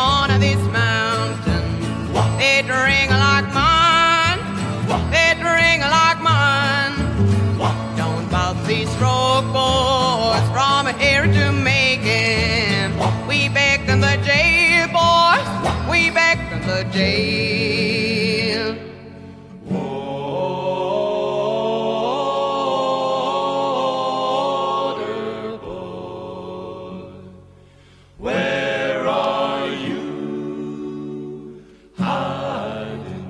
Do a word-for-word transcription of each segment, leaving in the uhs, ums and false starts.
on this mountain. They drink like mine. They drink like mine. Don't bout these stroke boys from here to Macon. We back in the jail, boys. We back in the jail. Where are you hiding?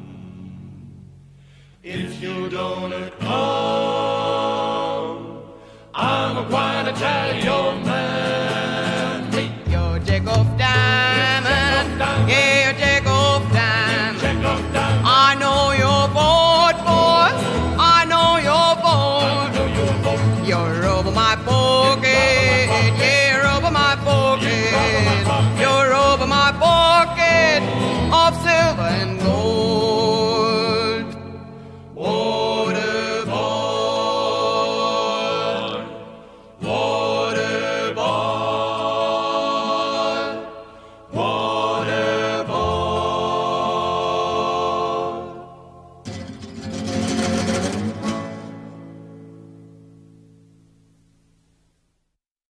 If you don't come, I'm going to tell your man. Take your jack off